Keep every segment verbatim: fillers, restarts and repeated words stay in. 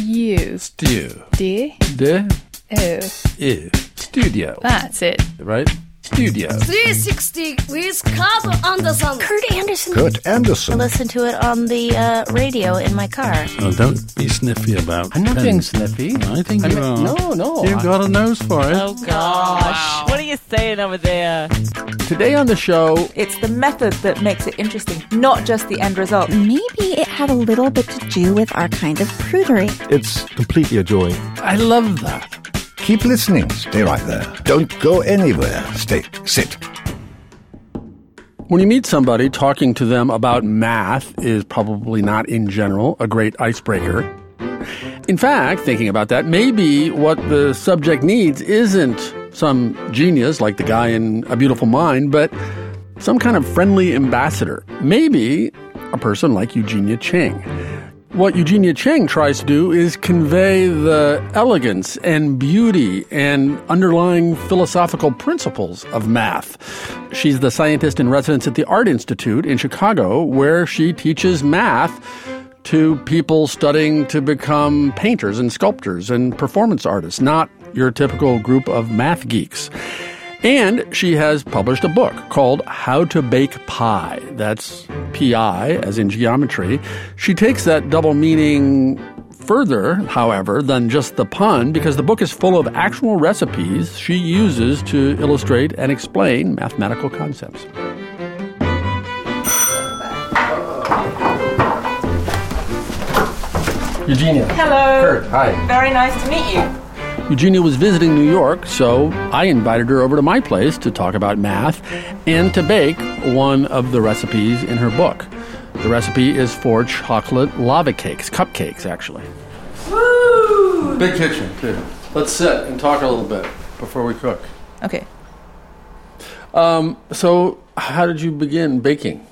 Stew. Stew. D. De. O. U. Studio. That's it. Right? Studio. three sixty with Kurt Anderson. Kurt Anderson. Kurt Anderson. I listen to it on the uh, radio in my car. Oh, don't be sniffy about I'm not pens. being sniffy. I think I you mean, are. No, no. You've got a nose for it. Oh, gosh. What are you saying over there? Today on the show, It's the method that makes it interesting, not just the end result. Maybe it had a little bit to do with our kind of prudery. It's completely a joy. I love that. Keep listening. Stay right there. Don't go anywhere. Stay. Sit. When you meet somebody, talking to them about math is probably not, in general, a great icebreaker. In fact, thinking about that, maybe what the subject needs isn't some genius like the guy in A Beautiful Mind, but some kind of friendly ambassador. Maybe a person like Eugenia Cheng. What Eugenia Cheng tries to do is convey the elegance and beauty and underlying philosophical principles of math. She's the scientist in residence at the Art Institute in Chicago, where she teaches math to people studying to become painters and sculptors and performance artists, not your typical group of math geeks. And she has published a book called How to Bake Pi. That's P I, as in geometry. She takes that double meaning further, however, than just the pun, because the book is full of actual recipes she uses to illustrate and explain mathematical concepts. Eugenia. Hello. Kurt, hi. Very nice to meet you. Eugenia was visiting New York, so I invited her over to my place to talk about math and to bake one of the recipes in her book. The recipe is for chocolate lava cakes, cupcakes, actually. Woo! Big kitchen, too. Let's sit and talk a little bit before we cook. Okay. Um, so, how did you begin baking?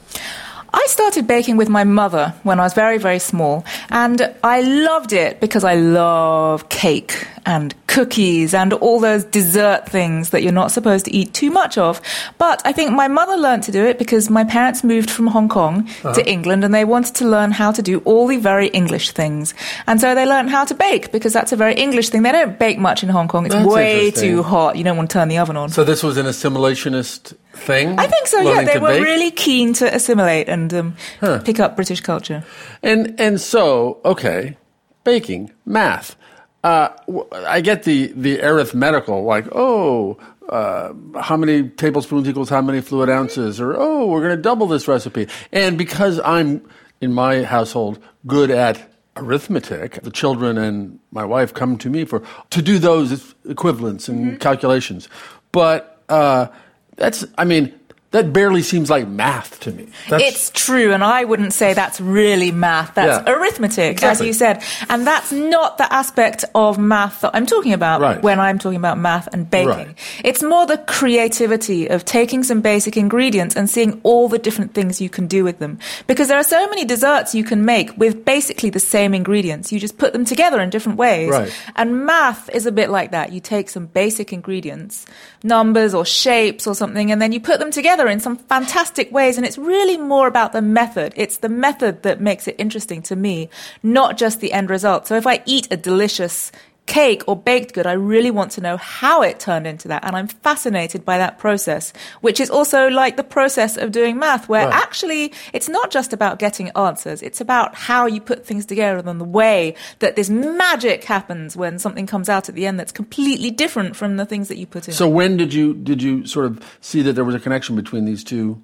I started baking with my mother when I was very, very small, and I loved it because I love cake and cookies and all those dessert things that you're not supposed to eat too much of. But I think my mother learned to do it because my parents moved from Hong Kong uh-huh. to England, and they wanted to learn how to do all the very English things. And so they learned how to bake because that's a very English thing. They don't bake much in Hong Kong. It's That's way too hot. You don't want to turn the oven on. So this was an assimilationist thing? I think so, yeah. Learning They to were bake? really keen to assimilate and um, Huh. pick up British culture. And and so, okay, baking, math. Uh, w- I get the, the arithmetical, like, oh, uh, how many tablespoons equals how many fluid ounces, or, oh, we're going to double this recipe. And because I'm, in my household, good at arithmetic, the children and my wife come to me for to do those equivalents and mm-hmm. calculations. But uh, that's, I mean... that barely seems like math to me. That's, it's true, and I wouldn't say that's really math. That's yeah, arithmetic, exactly. as you said. And that's not the aspect of math that I'm talking about right. when I'm talking about math and baking. Right. It's more the creativity of taking some basic ingredients and seeing all the different things you can do with them. Because there are so many desserts you can make with basically the same ingredients. You just put them together in different ways. Right. And math is a bit like that. You take some basic ingredients, numbers or shapes or something, and then you put them together in some fantastic ways, and it's really more about the method. It's the method that makes it interesting to me, not just the end result. So if I eat a delicious cake or baked good, I really want to know how it turned into that, and I'm fascinated by that process, which is also like the process of doing math, where right. actually it's not just about getting answers, it's about how you put things together and the way that this magic happens when something comes out at the end that's completely different from the things that you put in. So when did you did you sort of see that there was a connection between these two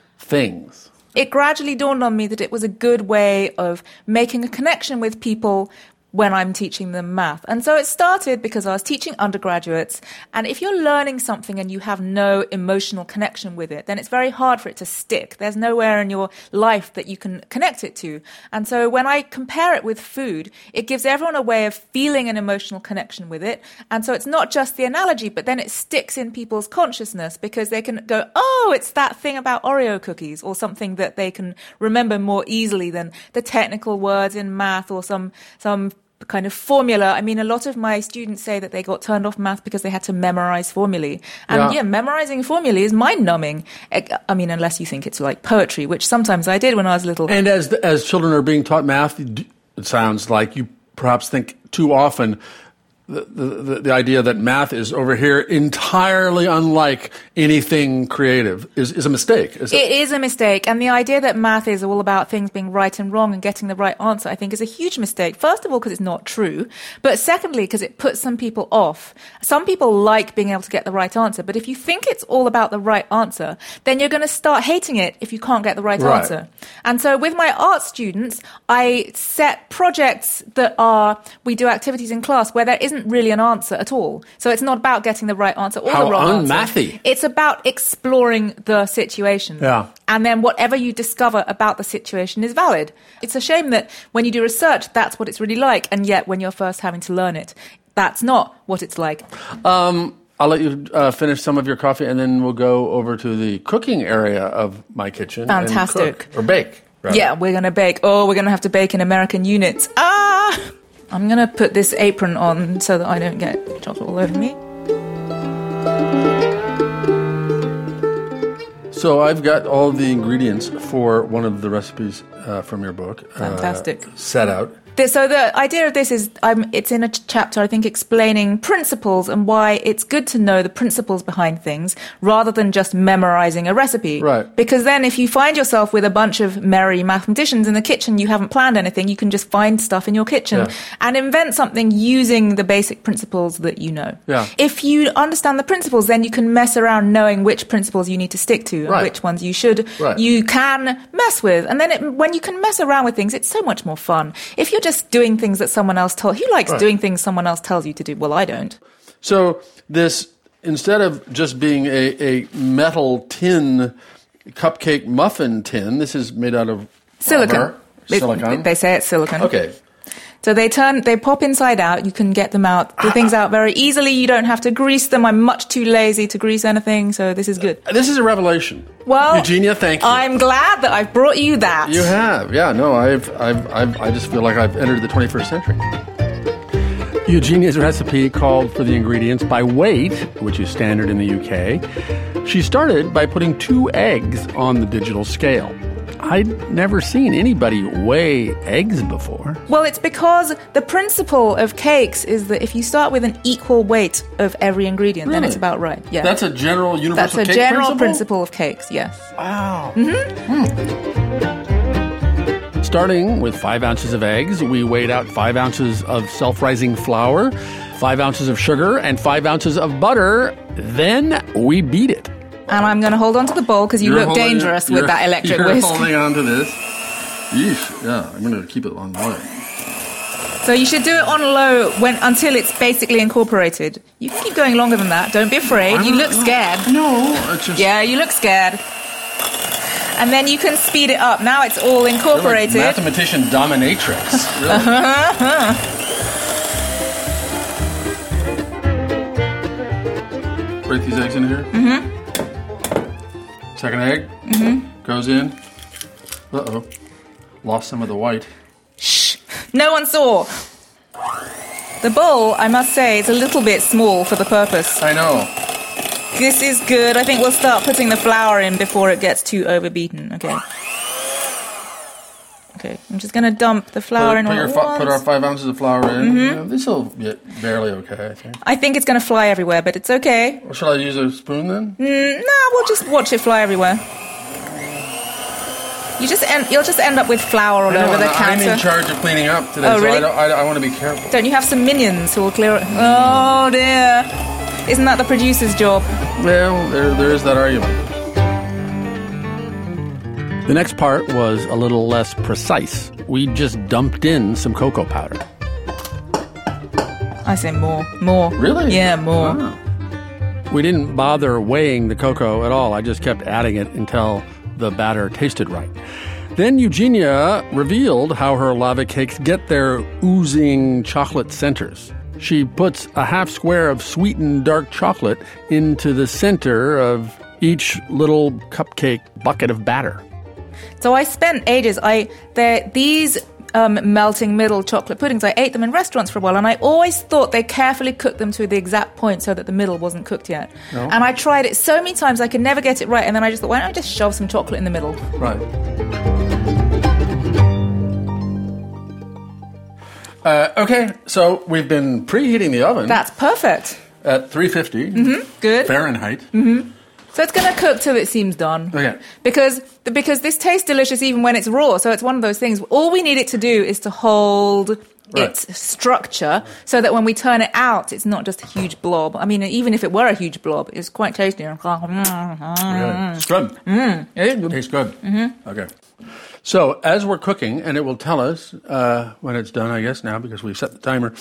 things? It gradually dawned on me that it was a good way of making a connection with people when I'm teaching them math. And so it started because I was teaching undergraduates, and if you're learning something and you have no emotional connection with it, then it's very hard for it to stick. There's nowhere in your life that you can connect it to. And so when I compare it with food, it gives everyone a way of feeling an emotional connection with it. And so it's not just the analogy, but then it sticks in people's consciousness because they can go, oh, it's that thing about Oreo cookies, or something that they can remember more easily than the technical words in math or some some kind of formula. I mean, a lot of my students say that they got turned off math because they had to memorize formulae. And yeah, yeah memorizing formulae is mind-numbing. I mean, unless you think it's like poetry, which sometimes I did when I was little. And as the, as children are being taught math, it sounds like you perhaps think too often the, the, the idea that math is over here entirely unlike anything creative is, is a mistake. Is it? It is a mistake. And the idea that math is all about things being right and wrong and getting the right answer, I think, is a huge mistake. First of all, because it's not true. But secondly, because it puts some people off. Some people like being able to get the right answer. But if you think it's all about the right answer, then you're going to start hating it if you can't get the right, right. answer. And so with my art students, I set projects that are, we do activities in class where there isn't really an answer at all. So it's not about getting the right answer or How the wrong unmathy. answer. It's about exploring the situation. Yeah. And then whatever you discover about the situation is valid. It's a shame that when you do research, that's what it's really like. And yet when you're first having to learn it, that's not what it's like. Um, I'll let you uh, finish some of your coffee, and then we'll go over to the cooking area of my kitchen. Fantastic. And cook, or bake. Rather. Yeah, we're going to bake. Oh, we're going to have to bake in American units. Ah! I'm going to put this apron on so that I don't get chocolate all over me. So I've got all the ingredients for one of the recipes uh, from your book. Fantastic. Uh, set out. So the idea of this is, um, it's in a ch- chapter, I think, explaining principles and why it's good to know the principles behind things rather than just memorizing a recipe. Right. Because then if you find yourself with a bunch of merry mathematicians in the kitchen, you haven't planned anything, you can just find stuff in your kitchen Yeah. and invent something using the basic principles that you know. Yeah. If you understand the principles, then you can mess around knowing which principles you need to stick to and Right. which ones you should, Right. you can mess with. And then it, when you can mess around with things, it's so much more fun. If you're just doing things that someone else told, who likes Right. doing things someone else tells you to do? Well, I don't. So this, instead of just being a, a metal tin, cupcake muffin tin, this is made out of Silicon. rubber, They, silicon. they say it's silicon. Okay. So they turn, they pop inside out. You can get them out, the things out very easily. You don't have to grease them. I'm much too lazy to grease anything, so this is good. This is a revelation. Well, Eugenia, thank you. I'm glad that I've brought you that. You have, yeah. No, I've, I've, I've, I just feel like I've entered the twenty-first century. Eugenia's recipe called for the ingredients by weight, which is standard in the U K. She started by putting two eggs on the digital scale. I'd never seen anybody weigh eggs before. Well, it's because the principle of cakes is that if you start with an equal weight of every ingredient, then Really? it's about right. Yeah. That's a general That's universal a cake general principle? principle of cakes, yes. Wow. Mm-hmm. Hmm. Starting with five ounces of eggs, we weighed out five ounces of self-rising flour, five ounces of sugar, and five ounces of butter. Then we beat it. And I'm going to hold on to the bowl because you You're look holding- dangerous with you're- that electric you're whisk. holding on to this. Yeesh. Yeah, I'm going to keep it on low. So you should do it on low when until it's basically incorporated. You can keep going longer than that. Don't be afraid. You look scared. No, it's just... Yeah, you look scared. And then you can speed it up. Now it's all You're like incorporated. mathematician dominatrix. Really. Break these eggs in here. Mm-hmm. Second egg. Mm-hmm. Goes in. Uh-oh. Lost some of the white. Shh. No one saw. The bowl, I must say, is a little bit small for the purpose. I know. This is good. I think we'll start putting the flour in before it gets too overbeaten. Okay. Okay, I'm just going to dump the flour Put, in put, all your at fi- once. put our five ounces of flour in. Mm-hmm. Yeah, this will get barely okay, I think. I think it's going to fly everywhere, but it's okay. Or shall I use a spoon then? Mm, no, we'll just watch it fly everywhere. You just end, you'll just end up with flour all I know, over the I'm- I'm counter. in charge of cleaning up today, Oh, so really? I, don't, I, I want to be careful. Don't you have some minions who will clear it? Oh dear! Isn't that the producer's job? Well, there, there is that argument. The next part was a little less precise. We just dumped in some cocoa powder. I say more, more. Really? Yeah, more. Wow. We didn't bother weighing the cocoa at all. I just kept adding it until the batter tasted right. Then Eugenia revealed how her lava cakes get their oozing chocolate centers. She puts a half square of sweetened dark chocolate into the center of each little cupcake bucket of batter. So I spent ages. I the these um, melting middle chocolate puddings. I ate them in restaurants for a while, and I always thought they carefully cooked them to the exact point so that the middle wasn't cooked yet. No. And I tried it so many times I could never get it right. And then I just thought, why don't I just shove some chocolate in the middle? Right. Uh, okay, so we've been preheating the oven. That's perfect. At three fifty Mm-hmm. Good. Fahrenheit. Mm-hmm. So it's going to cook till it seems done. Okay. Because because this tastes delicious even when it's raw. So it's one of those things. All we need it to do is to hold right. its structure so that when we turn it out, it's not just a huge blob. I mean, even if it were a huge blob, it's quite tasty. Really? It's good. Mm, it is good. Tastes good. Mm-hmm. Okay. So as we're cooking, and it will tell us uh, when it's done, I guess, now, because we've set the timer.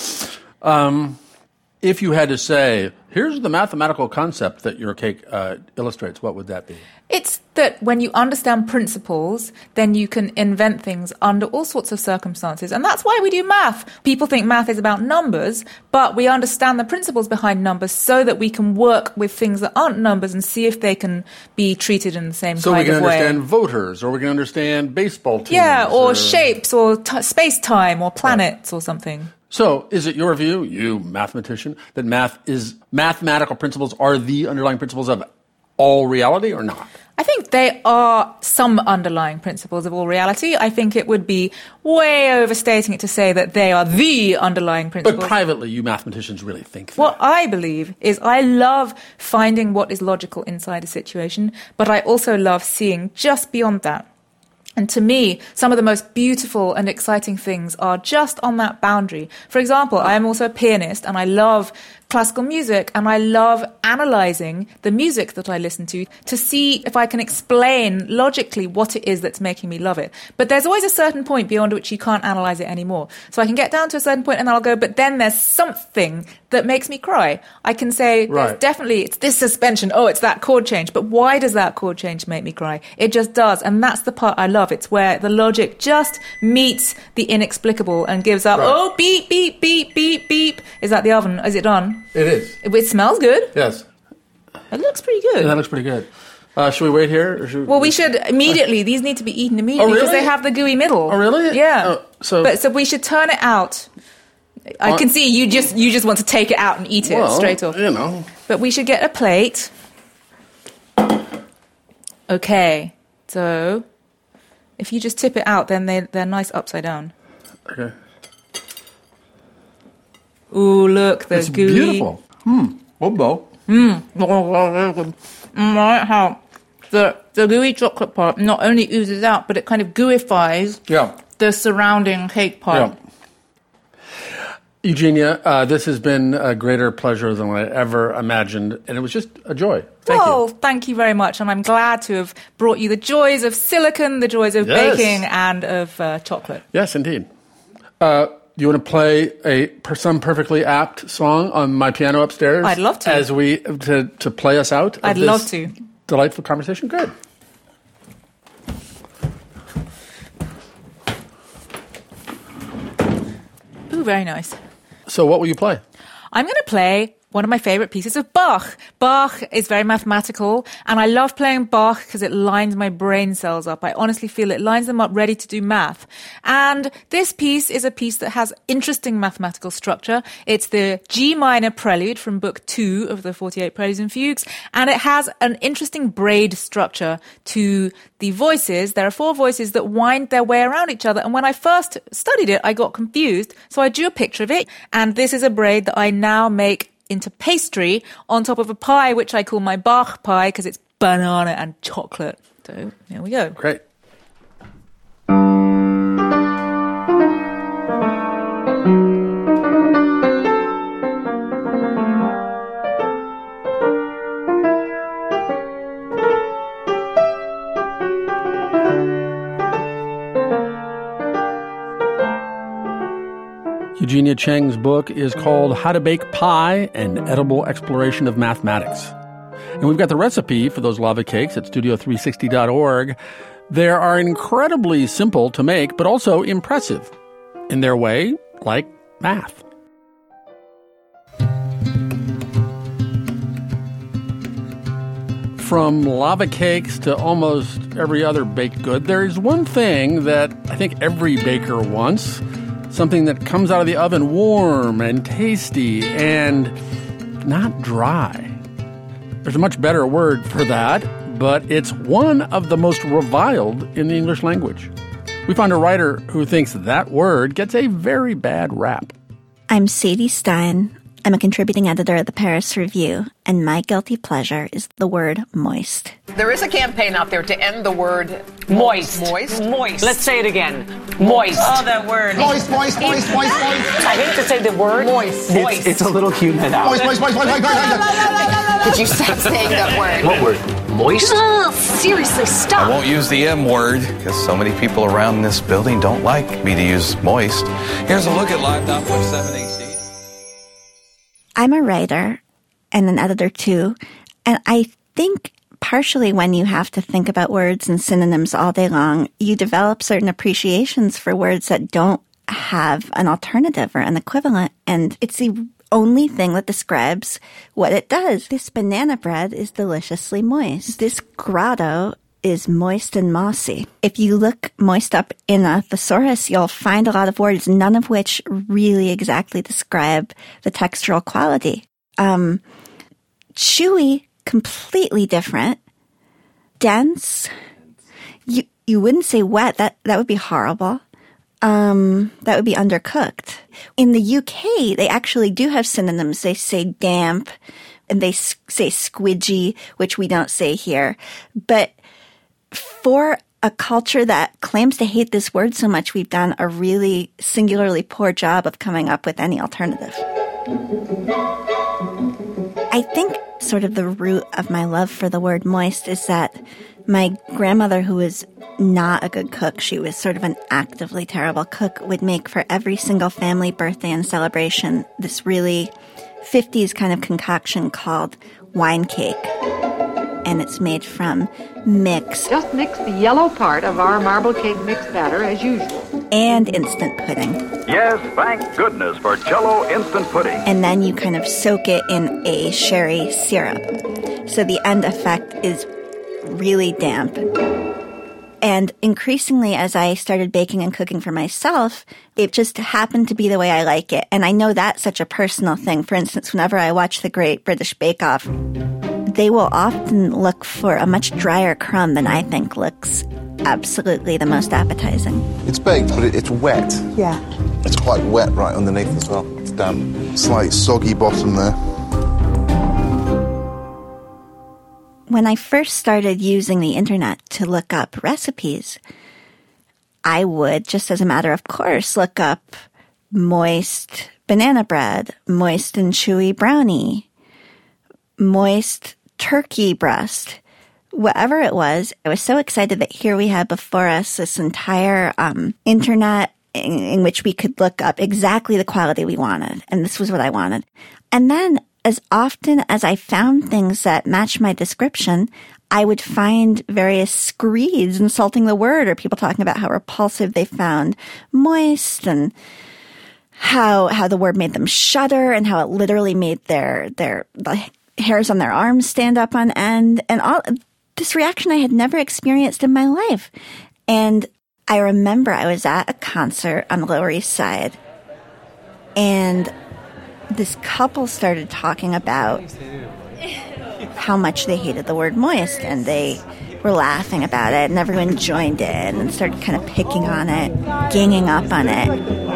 Um, if you had to say, here's the mathematical concept that your cake uh, illustrates, what would that be? It's that when you understand principles, then you can invent things under all sorts of circumstances. And that's why we do math. People think math is about numbers, but we understand the principles behind numbers so that we can work with things that aren't numbers and see if they can be treated in the same so kind of way. So we can understand voters, or we can understand baseball teams. Yeah, or, or... shapes, or t- space-time, or planets, right. or something. So, is it your view, you mathematician, that math is mathematical principles are the underlying principles of all reality, or not? I think they are some underlying principles of all reality. I think it would be way overstating it to say that they are the underlying principles. But privately, you mathematicians really think that. What I believe is I love finding what is logical inside a situation, but I also love seeing just beyond that. And to me, some of the most beautiful and exciting things are just on that boundary. For example, I am also a pianist and I love classical music and I love analysing the music that I listen to to see if I can explain logically what it is that's making me love it. But there's always a certain point beyond which you can't analyse it anymore. So I can get down to a certain point and I'll go, but then there's something that makes me cry. I can say, right. there's definitely, it's this suspension, oh, it's that chord change. But why does that chord change make me cry? It just does. And that's the part I love. It's where the logic just meets the inexplicable and gives up, right. oh, beep, beep, beep, beep, beep. Is that the oven? Is it done? It is. It, it smells good. Yes. It looks pretty good. Yeah, that looks pretty good. Uh, should we wait here? Or should we... Well, we should immediately. These need to be eaten immediately oh, really? because they have the gooey middle. Oh, really? Yeah. Oh, so... But so we should turn it out. I can see you just you just want to take it out and eat it well, straight off. You know. But we should get a plate. Okay. So if you just tip it out, then they they're nice upside down. Okay. Ooh, look, they're it's gooey. Beautiful. Hmm. Whoa. Mmm. Right, how the the gooey chocolate part not only oozes out, but it kind of gooifies yeah. the surrounding cake part. Yeah. Eugenia, uh, this has been a greater pleasure than I ever imagined, and it was just a joy. Thank oh, you. Thank you very much, and I'm glad to have brought you the joys of silicon, the joys of yes. baking, and of uh, chocolate. Yes, indeed. Uh, do you want to play a some perfectly apt song on my piano upstairs? I'd love to. As we to to play us out. Of I'd this love to. Delightful conversation. Good. Ooh, very nice. So, what will you play? I'm going to play one of my favorite pieces of Bach. Bach is very mathematical, and I love playing Bach because it lines my brain cells up. I honestly feel it lines them up ready to do math. And this piece is a piece that has interesting mathematical structure. It's the G minor prelude from book two of the forty-eight Preludes and Fugues, and it has an interesting braid structure to the voices. There are four voices that wind their way around each other, and when I first studied it, I got confused, so I drew a picture of it, and this is a braid that I now make into pastry on top of a pie, which I call my Bach pie because it's banana and chocolate. So here we go. Great. Eugenia Cheng's book is called How to Bake Pie, an Edible Exploration of Mathematics. And we've got the recipe for those lava cakes at studio three sixty dot org. They are incredibly simple to make, but also impressive in their way, like math. From lava cakes to almost every other baked good, there is one thing that I think every baker wants. Something that comes out of the oven warm and tasty and not dry. There's a much better word for that, but it's one of the most reviled in the English language. We found a writer who thinks that word gets a very bad rap. I'm Sadie Stein. I'm a contributing editor at the Paris Review, and my guilty pleasure is the word moist. There is a campaign out there to end the word moist. Moist? Moist. Let's say it again. Moist. Oh, that word. Moist, moist, moist, moist, moist. I hate to say the word. Moist. Moist. It's, it's a little humid out. Moist, moist, moist, moist, moist, moist. Could you stop saying that word? What word? Moist? Ugh, seriously, stop. I won't use the M word because so many people around this building don't like me to use moist. Here's a look at Live dot seven A C. I'm a writer and an editor too, and I think partially when you have to think about words and synonyms all day long, you develop certain appreciations for words that don't have an alternative or an equivalent, and it's the only thing that describes what it does. This banana bread is deliciously moist. This grotto is moist and mossy. If you look moist up in a thesaurus, you'll find a lot of words, none of which really exactly describe the textural quality. Um, chewy, completely different. Dense, you you wouldn't say wet. That that would be horrible. Um, that would be undercooked. In the U K, they actually do have synonyms. They say damp, and they s- say squidgy, which we don't say here. But for a culture that claims to hate this word so much, we've done a really singularly poor job of coming up with any alternative. I think sort of the root of my love for the word moist is that my grandmother, who was not a good cook, she was sort of an actively terrible cook, would make for every single family birthday and celebration this really fifties kind of concoction called wine cake. And it's made from mix. Just mix the yellow part of our marble cake mix batter as usual. And instant pudding. Yes, thank goodness for Jell-O instant pudding. And then you kind of soak it in a sherry syrup. So the end effect is really damp. And increasingly, as I started baking and cooking for myself, it just happened to be the way I like it. And I know that's such a personal thing. For instance, whenever I watch the Great British Bake Off, they will often look for a much drier crumb than I think looks absolutely the most appetizing. It's baked, but it, it's wet. Yeah. It's quite wet right underneath as well. It's damp. Slight soggy bottom there. When I first started using the internet to look up recipes, I would, just as a matter of course, look up moist banana bread, moist and chewy brownie, moist turkey breast, whatever it was. I was so excited that here we had before us this entire um, internet in, in which we could look up exactly the quality we wanted. And this was what I wanted. And then as often as I found things that matched my description, I would find various screeds insulting the word, or people talking about how repulsive they found moist, and how how the word made them shudder, and how it literally made their their the hairs on their arms stand up on end, and all this reaction I had never experienced in my life. And I remember I was at a concert on the Lower East Side, and this couple started talking about how much they hated the word moist, and they were laughing about it, and everyone joined in and started kind of picking on it, ganging up on it.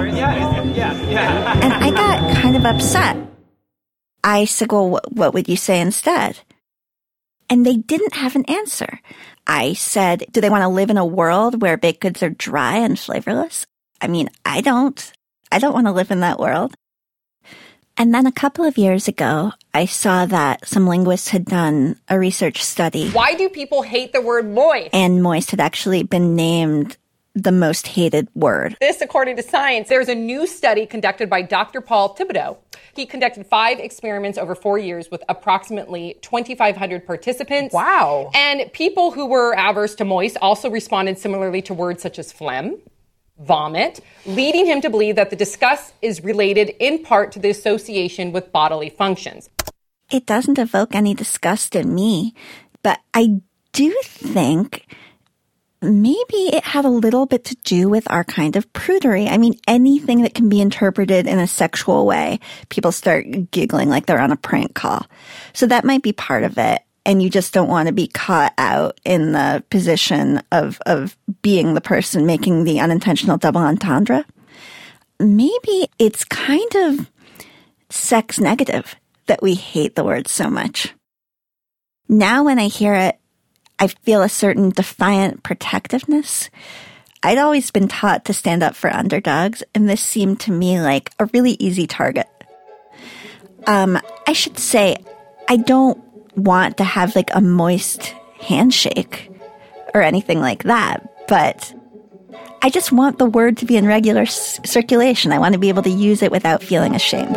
And I got kind of upset. I said, well, what, what would you say instead? And they didn't have an answer. I said, do they want to live in a world where baked goods are dry and flavorless? I mean, I don't. I don't want to live in that world. And then a couple of years ago, I saw that some linguists had done a research study. Why do people hate the word moist? And moist had actually been named the most hated word. This, according to Science, there's a new study conducted by Doctor Paul Thibodeau. He conducted five experiments over four years with approximately twenty-five hundred participants. Wow. And people who were averse to moist also responded similarly to words such as phlegm, vomit, leading him to believe that the disgust is related in part to the association with bodily functions. It doesn't evoke any disgust in me, but I do think maybe it had a little bit to do with our kind of prudery. I mean, anything that can be interpreted in a sexual way, people start giggling like they're on a prank call. So that might be part of it. and you just don't want to be caught out in the position of, of being the person making the unintentional double entendre. Maybe it's kind of sex negative that we hate the word so much. Now when I hear it, I feel a certain defiant protectiveness. I'd always been taught to stand up for underdogs, and this seemed to me like a really easy target. Um, I should say, I don't want to have like a moist handshake or anything like that, but I just want the word to be in regular c- circulation. I want to be able to use it without feeling ashamed.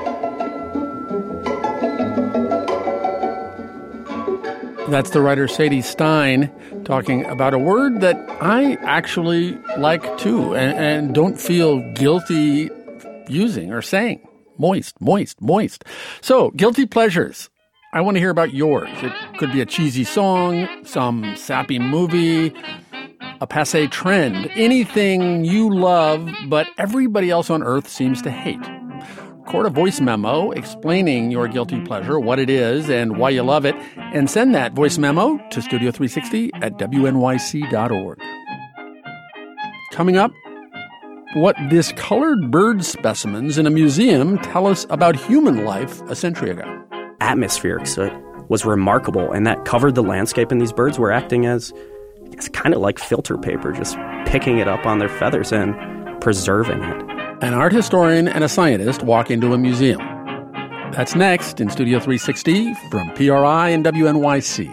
That's the writer Sadie Stein talking about a word that I actually like too and, and don't feel guilty using or saying. Moist, moist, moist. So, guilty pleasures. I want to hear about yours. It could be a cheesy song, some sappy movie, a passé trend, anything you love but everybody else on earth seems to hate. Record a voice memo explaining your guilty pleasure, what it is, and why you love it, and send that voice memo to studio three sixty at W N Y C dot org. Coming up, what discolored bird specimens in a museum tell us about human life a century ago. Atmospheric soot was remarkable, and that covered the landscape, and these birds were acting as it's kind of like filter paper, just picking it up on their feathers and preserving it. An art historian and a scientist walk into a museum. That's next in Studio three sixty from P R I and W N Y C.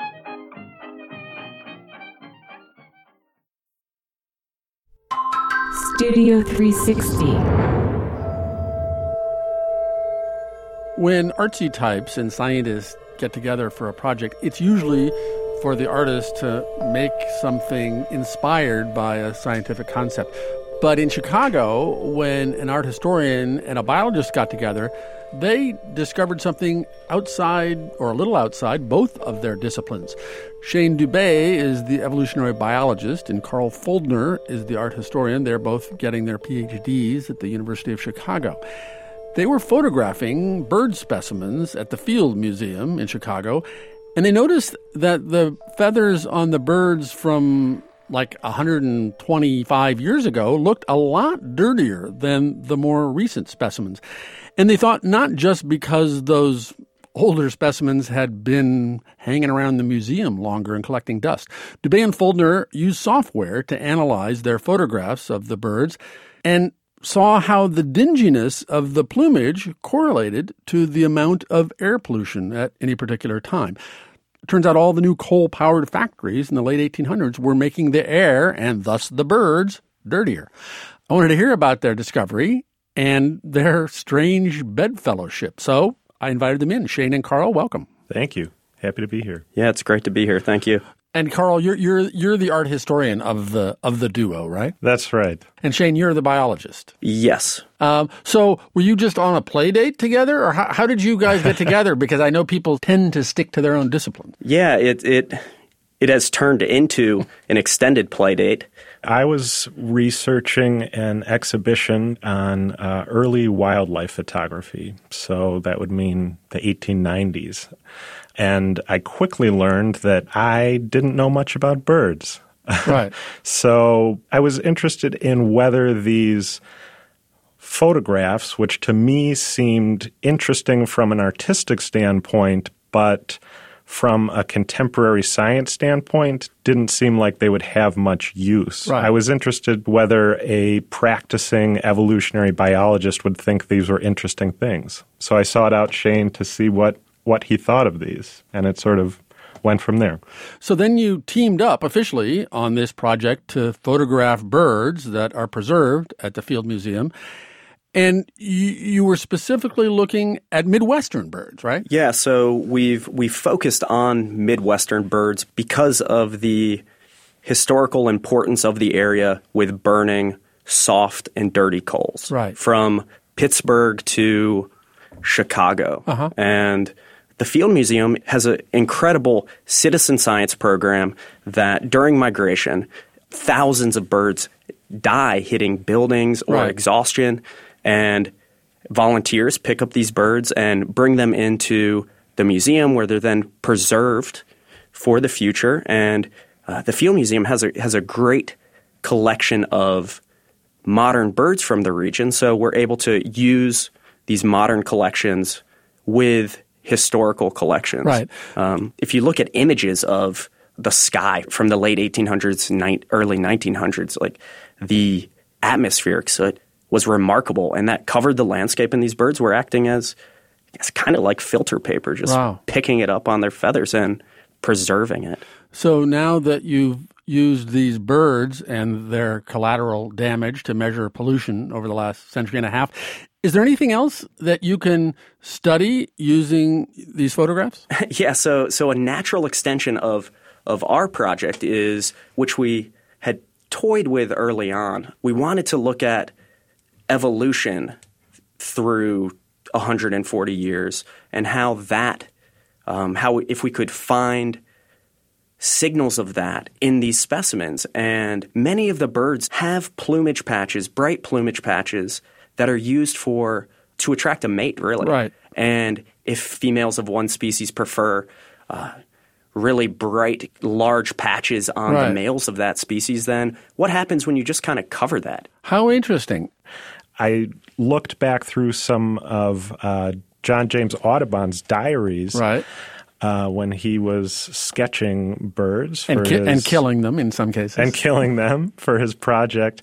Studio three sixty. When artsy types and scientists get together for a project, it's usually for the artist to make something inspired by a scientific concept. But in Chicago, when an art historian and a biologist got together, they discovered something outside, or a little outside, both of their disciplines. Shane Dubé is the evolutionary biologist, and Carl Foldner is the art historian. They're both getting their P H Ds at the University of Chicago. They were photographing bird specimens at the Field Museum in Chicago, and they noticed that the feathers on the birds from like one hundred twenty-five years ago looked a lot dirtier than the more recent specimens. And they thought not just because those older specimens had been hanging around the museum longer and collecting dust. Dubé and Foldner used software to analyze their photographs of the birds and saw how the dinginess of the plumage correlated to the amount of air pollution at any particular time. It turns out all the new coal-powered factories in the late eighteen hundreds were making the air, and thus the birds, dirtier. I wanted to hear about their discovery and their strange bedfellowship. So I invited them in. Shane and Carl, welcome. Thank you. Happy to be here. Yeah, it's great to be here. Thank you. And Carl, you're you're you're the art historian of the of the duo, right? That's right. And Shane, you're the biologist. Yes. Um, so were you just on a play date together, or how, how did you guys get together? Because I know people tend to stick to their own discipline. Yeah, it it it has turned into an extended play date. I was researching an exhibition on uh, early wildlife photography, so that would mean the eighteen nineties. And I quickly learned that I didn't know much about birds. Right. So I was interested in whether these photographs, which to me seemed interesting from an artistic standpoint, but from a contemporary science standpoint, didn't seem like they would have much use. Right. I was interested whether a practicing evolutionary biologist would think these were interesting things. So I sought out Shane to see what what he thought of these, and it sort of went from there. So then you teamed up officially on this project to photograph birds that are preserved at the Field Museum, and you, you were specifically looking at Midwestern birds, right? Yeah, so we've we've focused on Midwestern birds because of the historical importance of the area with burning soft and dirty coals. Right. From Pittsburgh to Chicago. Uh-huh. And the Field Museum has an incredible citizen science program that during migration, thousands of birds die hitting buildings or Right. exhaustion, and volunteers pick up these birds and bring them into the museum where they're then preserved for the future. And uh, the Field Museum has a, has a great collection of modern birds from the region. So we're able to use these modern collections with historical collections. Right. Um, if you look at images of the sky from the late eighteen hundreds, ni- early nineteen hundreds, like the atmospheric soot was remarkable, and that covered the landscape, and these birds were acting as, it's kind of like filter paper, just wow. picking it up on their feathers and preserving it. So now that you've used these birds and their collateral damage to measure pollution over the last century and a half, is there anything else that you can study using these photographs? yeah, so so a natural extension of of our project is, which we had toyed with early on, we wanted to look at evolution through one hundred forty years and how that, um, how if we could find signals of that in these specimens. And many of the birds have plumage patches, bright plumage patches that are used for to attract a mate, really. Right. And if females of one species prefer uh, really bright, large patches on right. the males of that species, then what happens when you just kind of cover that? How interesting. I looked back through some of uh, John James Audubon's diaries. Right. Uh, when he was sketching birds for and, ki- his, and killing them in some cases. And killing them for his project.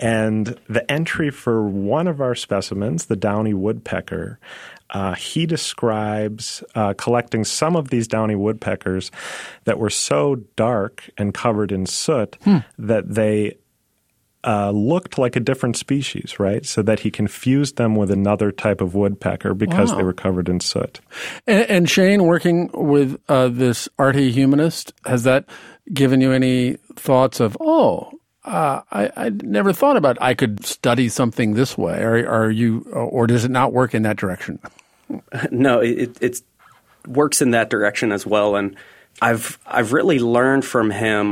And the entry for one of our specimens, the downy woodpecker, uh, he describes uh, collecting some of these downy woodpeckers that were so dark and covered in soot hmm. that they Uh, looked like a different species, right? So that he confused them with another type of woodpecker because wow. they were covered in soot. And, and Shane, working with uh, this arty humanist, has that given you any thoughts of, oh, uh, I, I never thought about I could study something this way? Are, are you, or does it not work in that direction? No, it it works in that direction as well. And I've I've really learned from him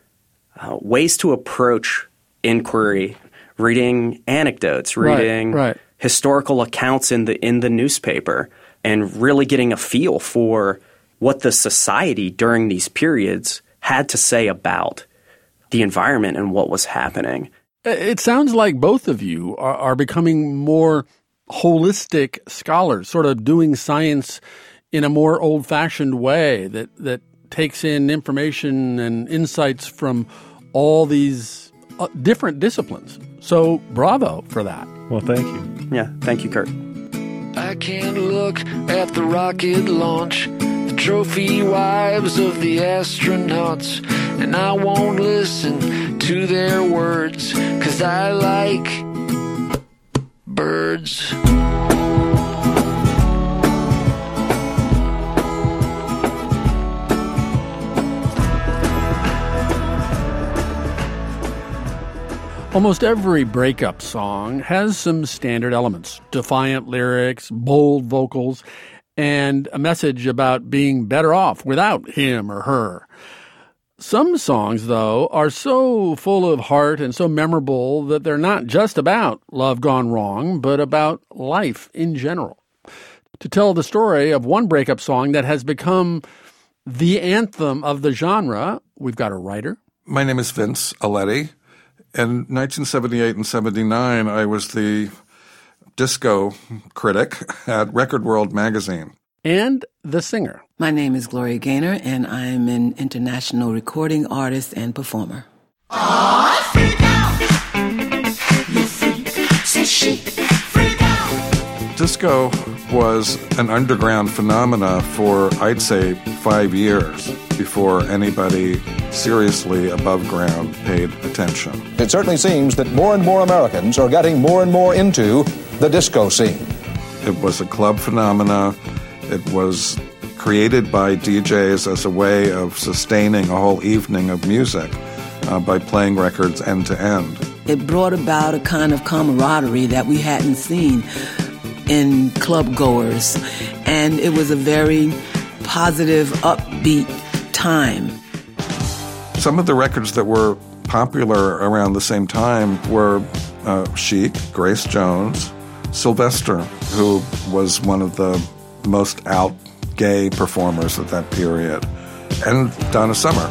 uh, ways to approach inquiry, reading anecdotes, reading right, right. historical accounts in the in the newspaper, and really getting a feel for what the society during these periods had to say about the environment and what was happening. It sounds like both of you are, are becoming more holistic scholars, sort of doing science in a more old-fashioned way that, that takes in information and insights from all these Uh, different disciplines. So bravo for that. Well, thank you. Yeah, thank you, Kurt. I can't look at the rocket launch, the trophy wives of the astronauts, and I won't listen to their words, 'cause I like birds. Almost every breakup song has some standard elements, defiant lyrics, bold vocals, and a message about being better off without him or her. Some songs, though, are so full of heart and so memorable that they're not just about love gone wrong, but about life in general. To tell the story of one breakup song that has become the anthem of the genre, we've got a writer. My name is Vince Aletti. In nineteen seventy-eight and seventy-nine, I was the disco critic at Record World magazine. And the singer. My name is Gloria Gaynor, and I'm an international recording artist and performer. Aww, freak out! You freak, say she, freak out! Disco was an underground phenomena for, I'd say, five years before anybody seriously above ground paid attention. It certainly seems that more and more Americans are getting more and more into the disco scene. It was a club phenomena. It was created by D Js as a way of sustaining a whole evening of music uh, by playing records end to end. It brought about a kind of camaraderie that we hadn't seen in club goers, and it was a very positive, upbeat time. Some of the records that were popular around the same time were uh, Chic, Grace Jones, Sylvester, who was one of the most out gay performers at that period, and Donna Summer.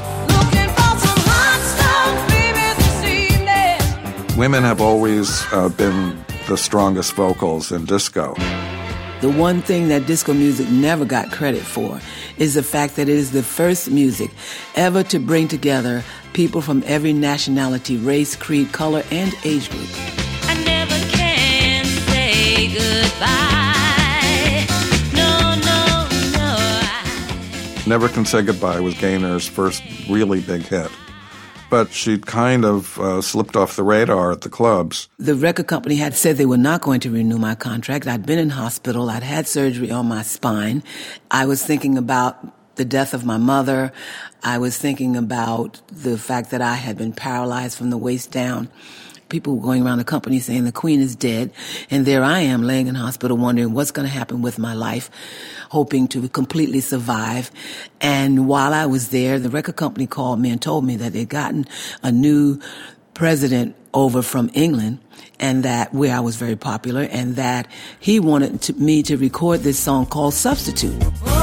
Women have always uh, been the strongest vocals in disco. The one thing that disco music never got credit for is the fact that it is the first music ever to bring together people from every nationality, race, creed, color, and age group. I never can say goodbye. No, no, no. I... Never Can Say Goodbye was Gaynor's first really big hit. But she'd kind of uh, slipped off the radar at the clubs. The record company had said they were not going to renew my contract. I'd been in hospital. I'd had surgery on my spine. I was thinking about the death of my mother. I was thinking about the fact that I had been paralyzed from the waist down. People were going around the company saying the queen is dead. And there I am laying in hospital wondering what's going to happen with my life, hoping to completely survive. And while I was there, the record company called me and told me that they'd gotten a new president over from England, and that where I was very popular, and that he wanted to, me to record this song called Substitute.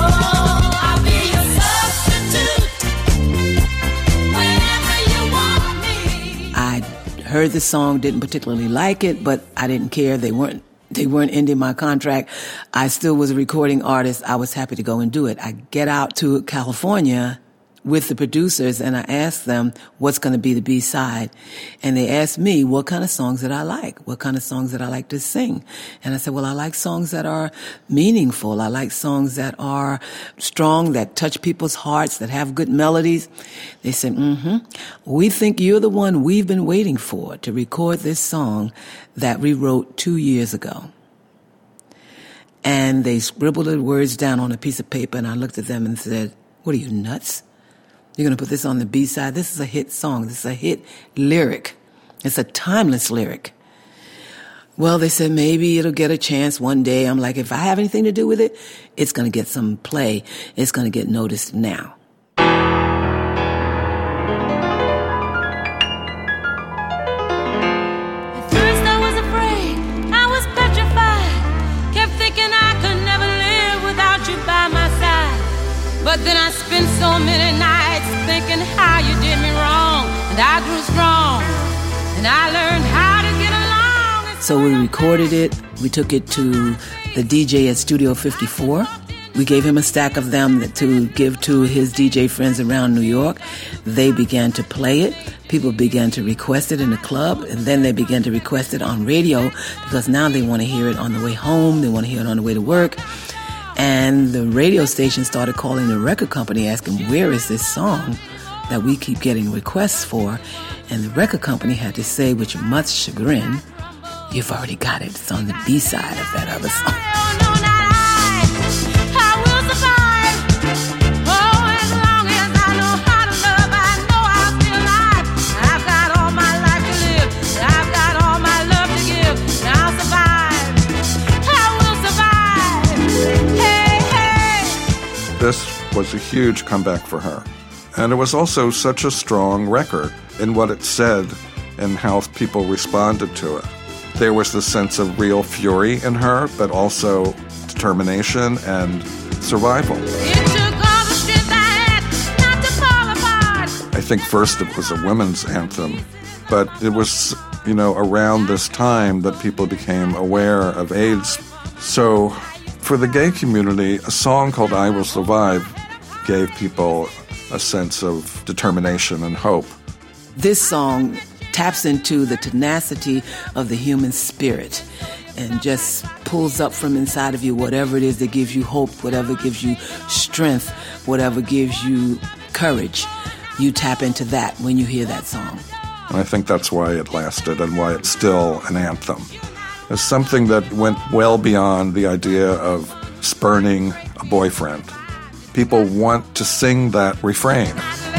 Heard the song, didn't particularly like it, but I didn't care. They weren't they weren't ending my contract. I still was a recording artist. I was happy to go and do it. I get out to California with the producers and I asked them what's going to be the B-side. And they asked me what kind of songs that I like, what kind of songs that I like to sing. And I said, well, I like songs that are meaningful. I like songs that are strong, that touch people's hearts, that have good melodies. They said, mm-hmm, we think you're the one we've been waiting for to record this song that we wrote two years ago. And they scribbled the words down on a piece of paper and I looked at them and said, what are you, nuts? You're going to put this on the B-side? This is a hit song. This is a hit lyric. It's a timeless lyric. Well, they said maybe it'll get a chance one day. I'm like, if I have anything to do with it, it's going to get some play. It's going to get noticed now. At first I was afraid, I was petrified. Kept thinking I could never live without you by my side. But then I spent so many nights thinking how you did me wrong, and I grew strong, and I learned how to get along. So we recorded it. We took it to the D J at Studio fifty-four. We gave him a stack of them to give to his D J friends around New York. They began to play it. People began to request it in the club, and then they began to request it on radio because now they want to hear it on the way home. They want to hear it on the way to work. And the radio station started calling the record company asking, where is this song that we keep getting requests for? And the record company had to say, with much chagrin, you've already got it. It's on the B-side of that other song. This was a huge comeback for her. And it was also such a strong record in what it said and how people responded to it. There was this sense of real fury in her, but also determination and survival. I think first it was a women's anthem, but it was, you know, around this time that people became aware of AIDS. So for the gay community, a song called I Will Survive gave people a sense of determination and hope. This song taps into the tenacity of the human spirit and just pulls up from inside of you whatever it is that gives you hope, whatever gives you strength, whatever gives you courage. You tap into that when you hear that song. And I think that's why it lasted and why it's still an anthem. It's something that went well beyond the idea of spurning a boyfriend. People want to sing that refrain.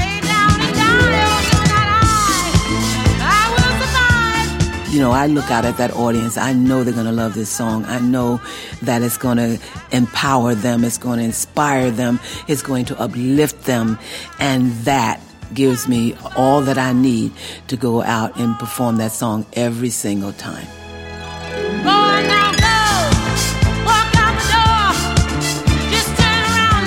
You know, I look out at that audience. I know they're going to love this song. I know that it's going to empower them. It's going to inspire them. It's going to uplift them. And that gives me all that I need to go out and perform that song every single time. Boy, now go. Walk out the door. Just turn around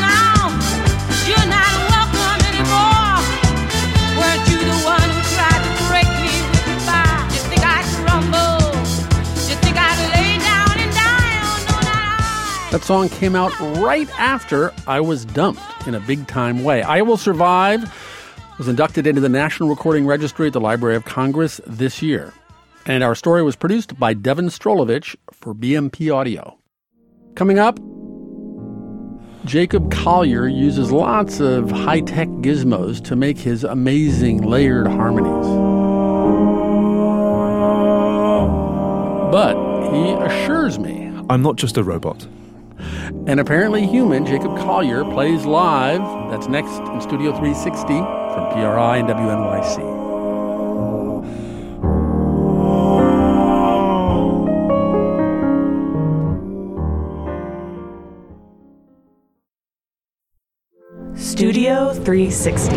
That song came out right after I Was Dumped in a big-time way. I Will Survive was inducted into the National Recording Registry at the Library of Congress this year. And our story was produced by Devin Strolovich for B M P Audio. Coming up, Jacob Collier uses lots of high-tech gizmos to make his amazing layered harmonies. But he assures me I'm not just a robot. An apparently human, Jacob Collier, plays live. That's next in Studio three sixty from P R I and W N Y C. Studio three sixty.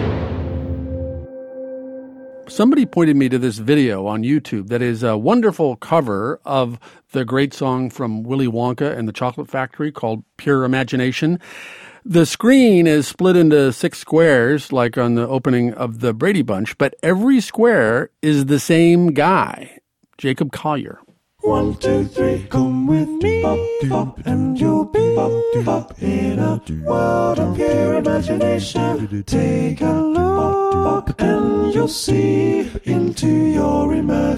Somebody pointed me to this video on YouTube that is a wonderful cover of the great song from Willy Wonka and the Chocolate Factory called Pure Imagination. The screen is split into six squares, like on the opening of the Brady Bunch, but every square is the same guy, Jacob Collier. One, two, three, come with me, bop, bop, and you'll be bop, in a world of pure imagination. Take a look and you'll see into your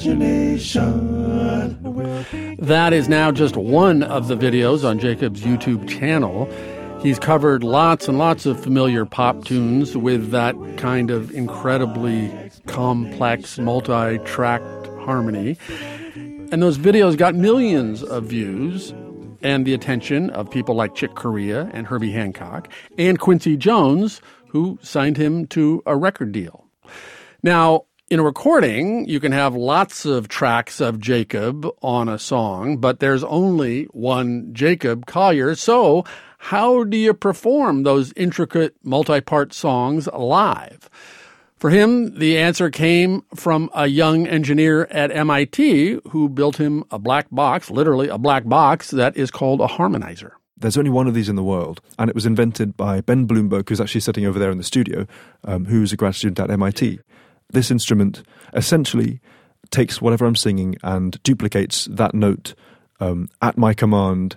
imagination. That is now just one of the videos on Jacob's YouTube channel. He's covered lots and lots of familiar pop tunes with that kind of incredibly complex, multi-tracked harmony. And those videos got millions of views and the attention of people like Chick Corea and Herbie Hancock and Quincy Jones, who signed him to a record deal. Now, in a recording, you can have lots of tracks of Jacob on a song, but there's only one Jacob Collier. So how do you perform those intricate multi-part songs live? For him, the answer came from a young engineer at M I T who built him a black box, literally a black box, that is called a harmonizer. There's only one of these in the world, and it was invented by Ben Bloomberg, who's actually sitting over there in the studio, um, who's a grad student at M I T. This instrument essentially takes whatever I'm singing and duplicates that note um, at my command.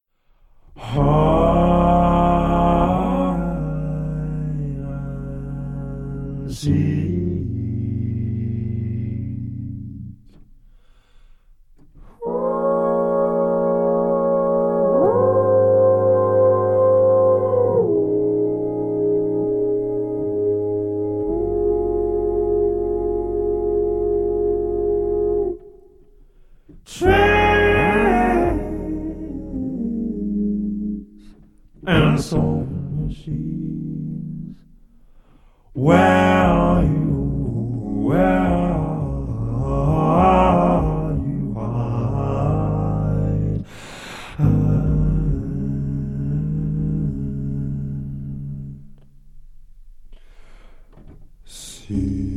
And soul machines. Where are you? Where are you? Hide. See.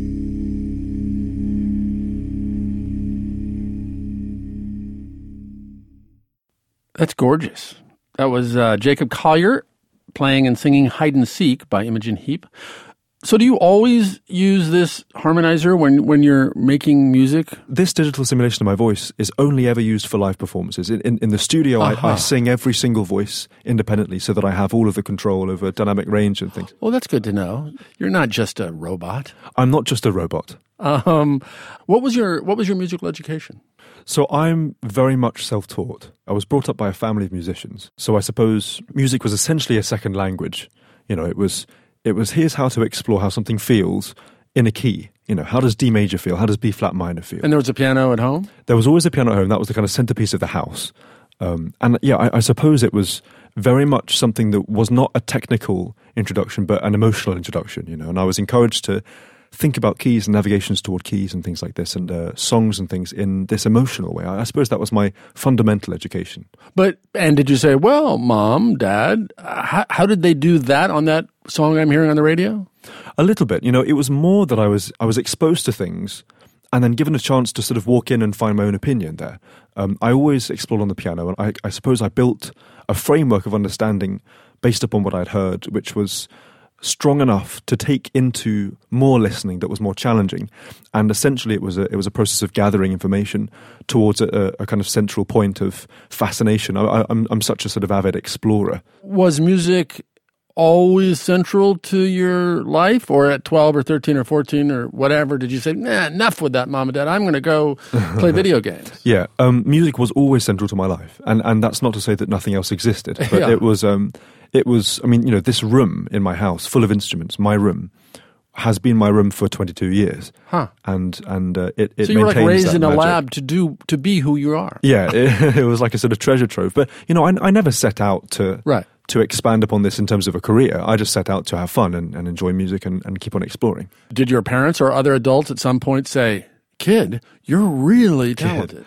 That's gorgeous. That was uh, Jacob Collier playing and singing Hide and Seek by Imogen Heap. So do you always use this harmonizer when, when you're making music? This digital simulation of my voice is only ever used for live performances. In, in, in the studio, uh-huh. I, I sing every single voice independently so that I have all of the control over dynamic range and things. Well, that's good to know. You're not just a robot. I'm not just a robot. Um, what was your what was your musical education? So I'm very much self-taught. I was brought up by a family of musicians. So I suppose music was essentially a second language. You know, it was it was here's how to explore how something feels in a key. You know, how does D major feel? How does B flat minor feel? And there was a piano at home? There was always a piano at home. That was the kind of centerpiece of the house. Um, and yeah, I, I suppose it was very much something that was not a technical introduction, but an emotional introduction, you know. And I was encouraged to think about keys and navigations toward keys and things like this and uh, songs and things in this emotional way. I, I suppose that was my fundamental education. But, and did you say, well, Mom, Dad, how, how did they do that on that song I'm hearing on the radio? A little bit. You know, it was more that I was I was exposed to things and then given a chance to sort of walk in and find my own opinion there. Um, I always explored on the piano, and I, I suppose I built a framework of understanding based upon what I'd heard, which was strong enough to take into more listening that was more challenging. And essentially it was a, it was a process of gathering information towards a, a kind of central point of fascination. I, I'm, I'm such a sort of avid explorer. Was music always central to your life, or at twelve or thirteen or fourteen or whatever, did you say, nah, enough with that, Mom and Dad, I'm going to go play video games? Yeah, um, music was always central to my life. And, and that's not to say that nothing else existed, but Yeah. it was, um, it was, I mean, you know, this room in my house full of instruments, my room, has been my room for twenty-two years. Huh. And, and uh, it, it So you were like maintains raised that in a magic. lab to do to be who you are. Yeah, it, it was like a sort of treasure trove. But, you know, I, I never set out to right. to expand upon this in terms of a career. I just set out to have fun and, and enjoy music and, and keep on exploring. Did your parents or other adults at some point say, kid, you're really talented?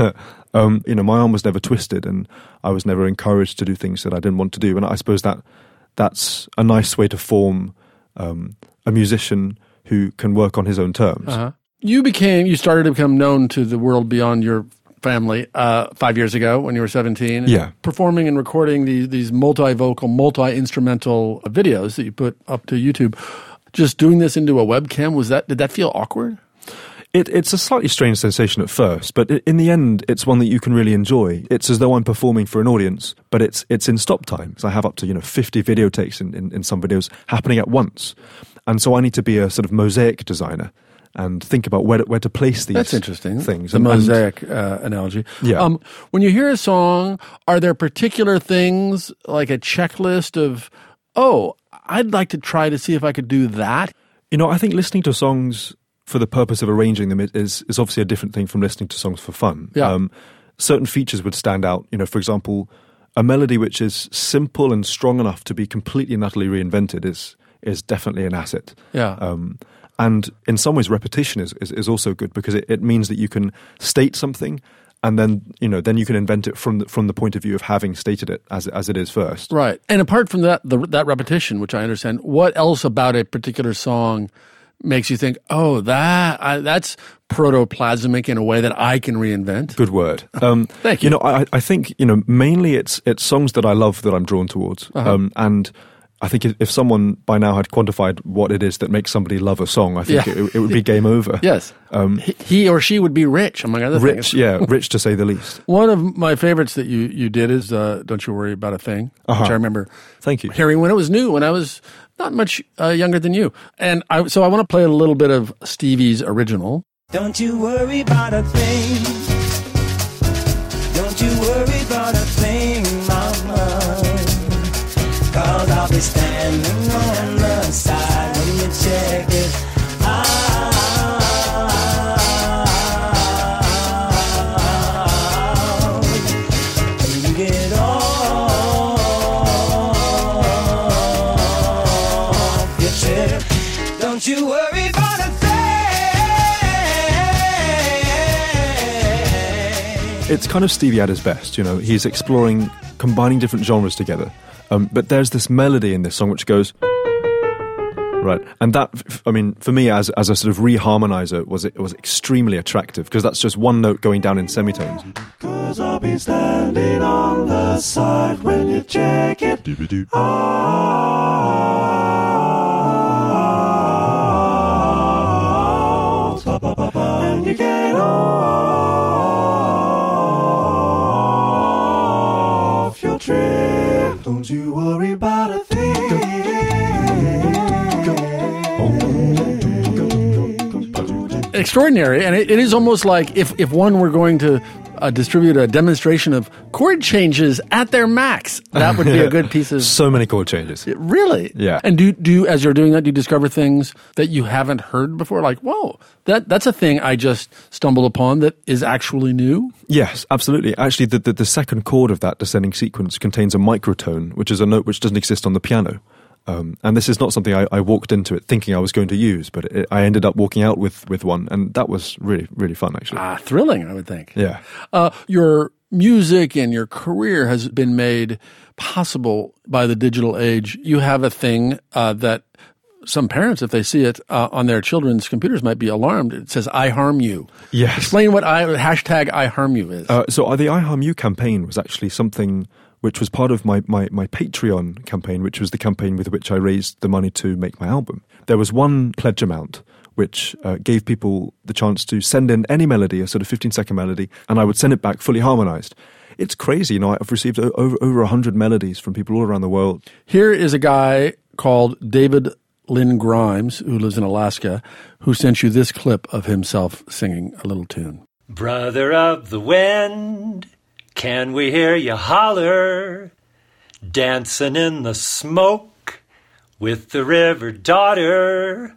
um, you know, my arm was never twisted and I was never encouraged to do things that I didn't want to do. And I suppose that that's a nice way to form um, a musician who can work on his own terms. Uh-huh. You became, you started to become known to the world beyond your family uh, five years ago when you were seventeen. Yeah. Performing and recording these, these multi-vocal, multi-instrumental videos that you put up to YouTube. Just doing this into a webcam, was that, did that feel awkward? It, it's a slightly strange sensation at first, but in the end, it's one that you can really enjoy. It's as though I'm performing for an audience, but it's it's in stop time. So I have up to, you know, fifty video takes in, in, in some videos happening at once. And so I need to be a sort of mosaic designer and think about where to, where to place these That's interesting. things. The and, mosaic uh, analogy. Yeah. Um, when you hear a song, are there particular things like a checklist of, oh, I'd like to try to see if I could do that? You know, I think listening to songs for the purpose of arranging them is is obviously a different thing from listening to songs for fun. Yeah. Um, certain features would stand out. You know, for example, a melody which is simple and strong enough to be completely and utterly reinvented is is definitely an asset. Yeah. Um, and in some ways, repetition is, is, is also good because it, it means that you can state something and then, you know, then you can invent it from the, from the point of view of having stated it as as it is first. Right. And apart from that, the, that repetition, which I understand, what else about a particular song makes you think, oh, that I, that's protoplasmic in a way that I can reinvent? Good word. Um, Thank you. You know, I, I think, you know, mainly it's it's songs that I love that I'm drawn towards. Uh-huh. Um, and I think if someone by now had quantified what it is that makes somebody love a song, I think Yeah. it, it would be game over. Yes. Um, he, he or she would be rich, among other rich, things. yeah, rich to say the least. One of my favorites that you, you did is uh, Don't You Worry About a Thing, Uh-huh. which I remember Thank you. hearing when it was new, when I was not much uh, younger than you. And I, so I want to play a little bit of Stevie's original. Don't you worry about a thing. Don't you worry about a thing, mama. Cause I'll be standing on the side when you check it out. When you get off your trip, don't you worry about a thing. It's kind of Stevie at his best, you know. He's exploring, combining different genres together. Um, but there's this melody in this song which goes... Right, and that, I mean, for me as as a sort of reharmonizer, was it was extremely attractive because that's just one note going down in semitones. Cause I'll be standing on the side when you check it out. And you get off your trip. Don't you worry about a thing. Extraordinary, and it, it is almost like if, if one were going to uh, distribute a demonstration of chord changes at their max, that would be a good piece of... So many chord changes. Really? Yeah. And do do you, as you're doing that, do you discover things that you haven't heard before? Like, whoa, that that's a thing I just stumbled upon that is actually new? Yes, absolutely. Actually, the, the, the second chord of that descending sequence contains a microtone, which is a note which doesn't exist on the piano. Um, and this is not something I, I walked into it thinking I was going to use, but it, I ended up walking out with, with one, and that was really, really fun, actually. Ah, thrilling, I would think. Yeah. Uh, your music and your career has been made possible by the digital age. You have a thing uh, that some parents, if they see it uh, on their children's computers, might be alarmed. It says, I harm you. Yes. Explain what I, hashtag I harm you is. Uh, so uh, the I Harm You campaign was actually something which was part of my, my, my Patreon campaign, which was the campaign with which I raised the money to make my album. There was one pledge amount which uh, gave people the chance to send in any melody, a sort of fifteen-second melody, and I would send it back fully harmonized. It's crazy. You know, I've received over over one hundred melodies from people all around the world. Here is a guy called David Lynn Grimes, who lives in Alaska, who sent you this clip of himself singing a little tune. Brother of the wind, can we hear you holler? Dancing in the smoke with the river daughter.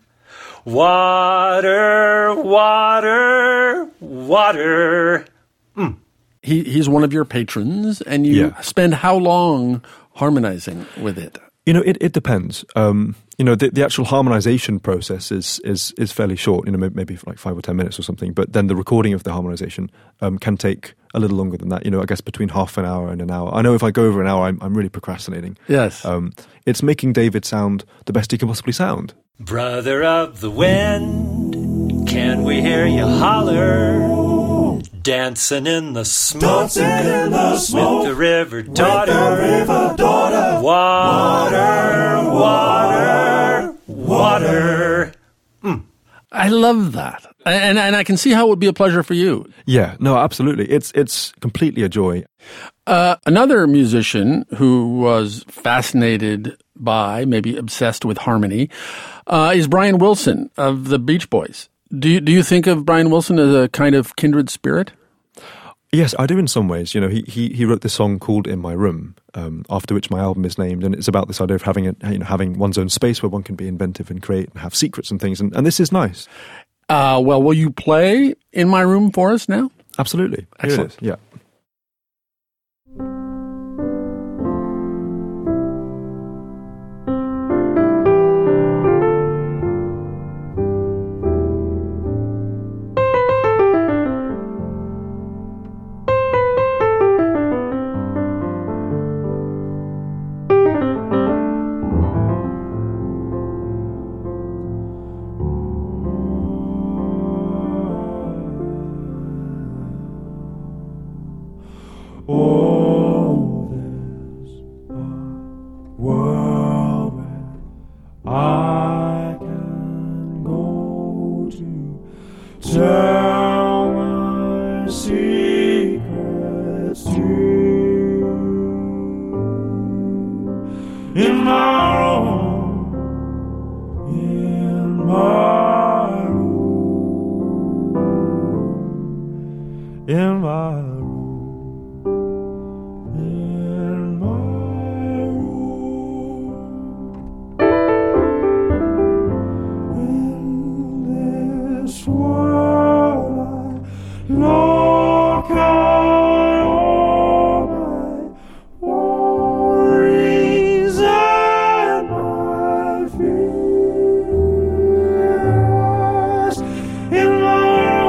Water, water, water. Mm. He he's one of your patrons, and you Yeah. spend how long harmonizing with it? You know, it, it depends. Um, you know, the, the actual harmonization process is, is is fairly short, you know, maybe for like five or ten minutes or something. But then the recording of the harmonization um, can take a little longer than that, you know, I guess between half an hour and an hour. I know if I go over an hour, I'm, I'm really procrastinating. Yes. Um, it's making David sound the best he can possibly sound. Brother of the wind, can we hear you holler? Dancing in the smoke, Dancing in the smoke with the river daughter. With the river daughter. Water, water, water. Mm. I love that. And, and I can see how it would be a pleasure for you. Yeah, no, absolutely. It's it's completely a joy. Uh, another musician who was fascinated by, maybe obsessed with harmony, uh, is Brian Wilson of the Beach Boys. Do you, do you think of Brian Wilson as a kind of kindred spirit? Yes, I do in some ways. You know, he he, he wrote this song called "In My Room," um, after which my album is named, and it's about this idea of having a, you know having one's own space where one can be inventive and create and have secrets and things, and, and this is nice. Uh, well, will you play "In My Room" for us now? Absolutely. Here Excellent. it is. Yeah. Oh, there's a world where I can go to tell my secrets to. In my room, in my room, in my room. Look out all my worries and my fears in my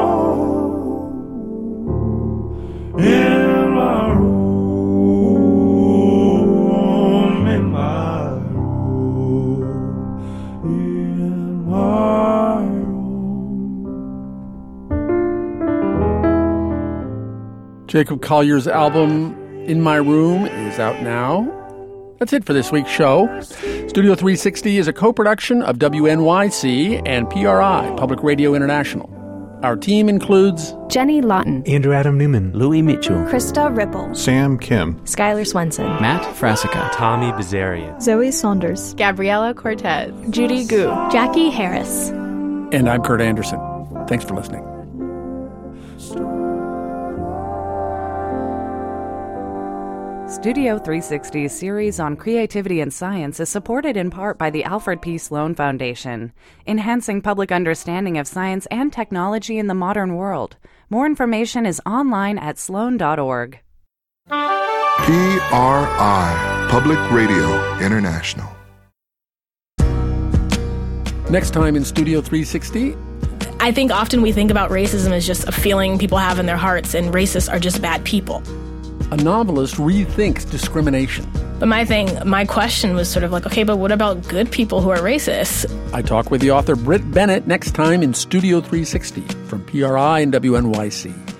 room, in my room, in my room, in my room. Jacob Collier's album, In My Room, is out now. That's it for this week's show. Studio three sixty is a co-production of W N Y C and P R I, Public Radio International. Our team includes Jenny Lawton, Andrew Adam Newman, Louis Mitchell, Krista Ripple, Sam Kim, Skylar Swenson, Matt Frasica, Tommy Bazarian, Zoe Saunders, Gabriella Cortez, Judy Gu, Jackie Harris. And I'm Kurt Anderson. Thanks for listening. Studio three sixty's series on creativity and science is supported in part by the Alfred P. Sloan Foundation, enhancing public understanding of science and technology in the modern world. More information is online at sloan dot org. P R I, Public Radio International. Next time in Studio three sixty. I think often we think about racism as just a feeling people have in their hearts, and racists are just bad people. A novelist rethinks discrimination. But my thing, my question was sort of like, okay, but what about good people who are racist? I talk with the author Britt Bennett next time in Studio three sixty from P R I and W N Y C.